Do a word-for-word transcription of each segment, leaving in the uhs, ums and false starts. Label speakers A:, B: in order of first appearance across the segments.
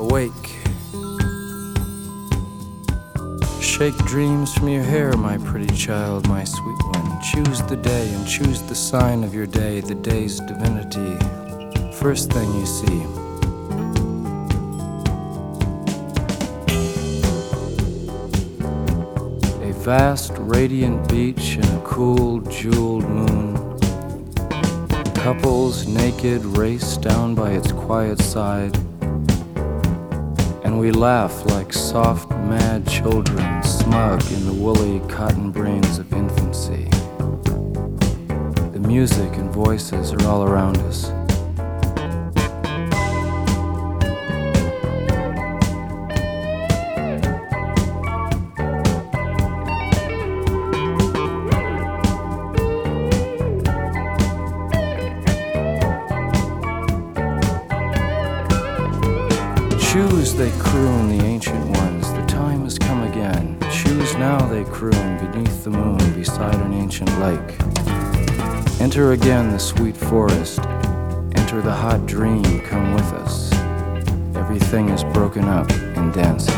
A: awake. Shake dreams from your hair, my pretty child, my sweet one. Choose the day and choose the sign of your day, the day's divinity. First thing you see. A vast, radiant beach and a cool, jeweled moon. Couples naked race down by its quiet side. And we laugh like soft, mad children, smug in the woolly cotton brains of infancy. The music and voices are all around us. Choose, they croon, the ancient ones, the time has come again. Choose now, they croon, beneath the moon, beside an ancient lake. Enter again the sweet forest, enter the hot dream, come with us. Everything is broken up in dances.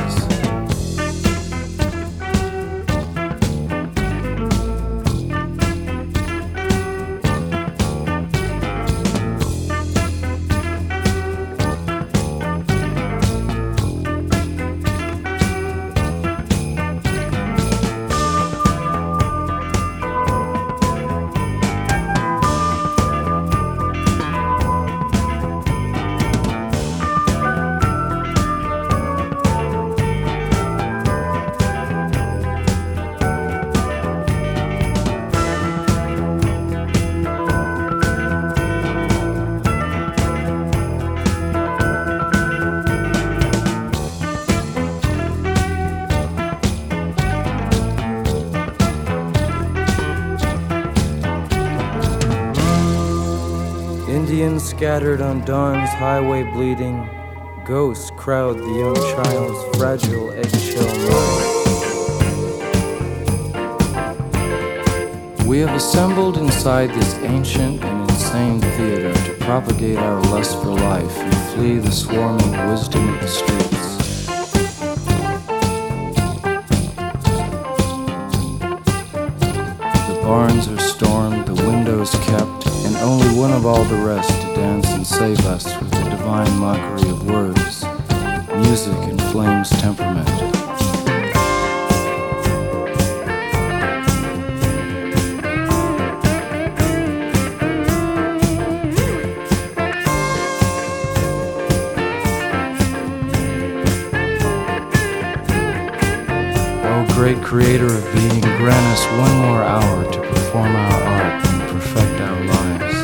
A: Indians scattered on dawn's highway bleeding, ghosts crowd the young child's fragile eggshell mind. We have assembled inside this ancient and insane theater to propagate our lust for life and flee the swarming wisdom of the streets. The barns are stormed, the windows kept, and only one of all the rest to dance and save us with the divine mockery of words, music and flame's temperament. Oh, great creator of being, grant us one more hour to perform our art and perfect our lives.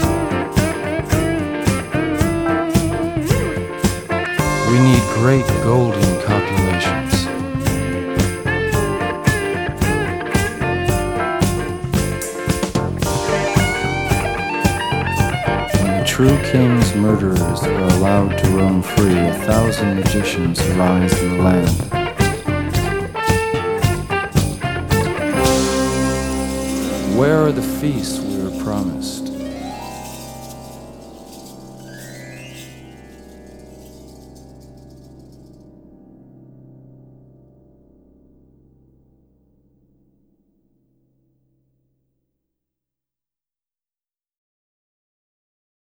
A: We need great golden copulations. When the true king's murderers are allowed to roam free, a thousand magicians arise in the land. Where are the feasts?